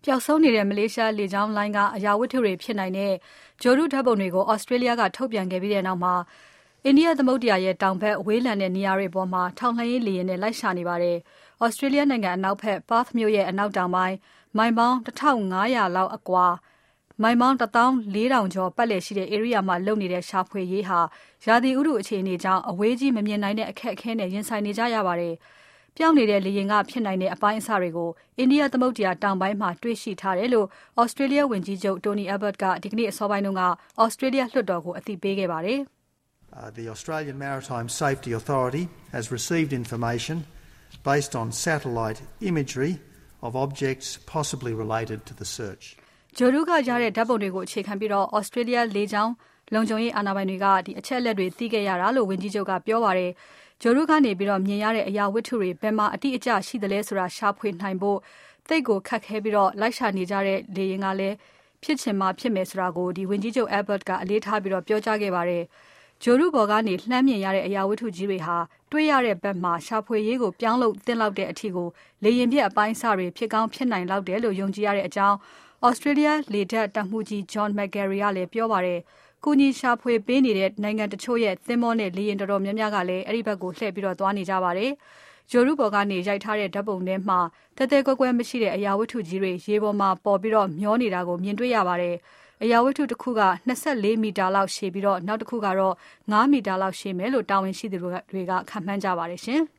ျောက်ဆုံးနေတဲ့မလေးရှားလေကြောင်းလိုင်းကအရာဝတ္ထုတွေဖြစ်နိုင်တဲ့ဂြိုဟ်တုဓာတ်ပုံတွေကို Australia ကထုတ်ပြန်ခဲ့ပြီးနောက်မှာ အိန္ဒိယသမုဒ္ဒရာရဲ့တောင်ဘက်ဝေးလံတဲ့နေရာတွေပေါ်မှာထောက်လှမ်းရေးလေယာဉ်နဲ့လိုက်ရှာနေပါတယ်။ Australia နိုင်ငံအနောက်ဘက် Perth မြို့ရဲ့အနောက်တောင်ပိုင်းမိုင်ပေါင်း 1500 လောက်အကွာမိုင်ပေါင်း 14000 ကျော်ပတ်လည်ရှိတဲ့ဧရိယာမှာလုပ်နေတဲ့ရှာဖွေရေးဟာရာသီဥတုအခြေအနေကြောင့်အဝေးကြီးမမြင်နိုင်တဲ့အခက်အခဲနဲ့ရင်ဆိုင်နေကြရပါတယ်။ပြောင်းနေတဲ့လေယာဉ်ကဖြစ်နိုင်တဲ့အပိုင်းအစတွေကိုအိန္ဒိယသမုဒ္ဒရာတောင်ပိုင်းမှာတွေ့ရှိထားတယ်လို့ Australia ဝန်ကြီးချုပ် Tony Abbott ကဒီကနေ့အစောပိုင်းက Australia လွှတ်တော်ကိုအသိပေးခဲ့ပါတယ်။ The Australian Maritime Safety Authority has received information based on satellite imagery of objects possibly related to the search. ဂြိုဟ်တုကရတဲ့ဓာတ်ပုံတွေကိုအခြေခံပြီး Australia လေကြောင်းလုံခြုံရေးအာဏာပိုင်တွေကအချက်အလက်တွေသိခဲ့ရတာလို့ဝန်ကြီးချုပ်ကပြောပါတယ်။ဂြိုဟ်တုကနေမြင်ရတဲ့အရာဝတ္ထုတွေဘယ်မှာအတိအကျရှိသလဲဆိုတာရှာဖွေနိုင်ဖို့သိပ်ကိုခက်ခဲပြီးလိုက်ရှာနေကြတဲ့လေယာဉ်ကလည်းဖြစ်ချင်မှဖြစ်မယ်ဆိုတာကိုဝန်ကြီးချုပ် Abbott ကအလေးထားပြောကြားခဲ့ပါတယ်။ဂြိုဟ်တုပေါ်ကနေလှမ်းမြင်ရတဲ့အရာဝတ္ထုကြီးတွေဟာတွေ့ရတဲ့ဘက်မှာရှာဖွေရေးကိုပြောင်းလို့သင့်လောက်တဲ့အထိကိုလေယာဉ်ပြအပိုင်းအစတွေဖြစ်ကောင်းဖြစ်နိုင်လောက်တယ်လို့ယုံကြည်ရတဲ့အကြောင်း Australia လေတပ်တပ်မှူးကြီး John McGarry ကလည်းပြောပါတယ်။ကူညီရှာဖွေပေးနေတဲ့နိုင်ငံတချို့ရဲ့သင်္ဘောနဲ့လေယာဉ်တော်တော်များများကလည်းအဲဒီဘက်ကိုလှည့်သွားနေကြပါတယ်။ဂြိုဟ်တုပေါ်ကနေရိုက်ထားတဲ့ဓာတ်ပုံထဲမှာသဲသဲကွဲကွဲမရှိတဲ့အရာဝတ္ထုကြီးတွေရေပေါ်မှာပေါ်ပြီးမျောနေတာကိုမြင်တွေ့ရပါတယ်။အရာဝတ္ထုတစ်ခုက24မီတာလောက်ရှည်ပြီးနောက်တစ်ခုကတော့5မီတာလောက်ရှည်မယ်လို့တာဝန်ရှိသူတွေကခန့်မှန်းကြပါတယ်ရှင်။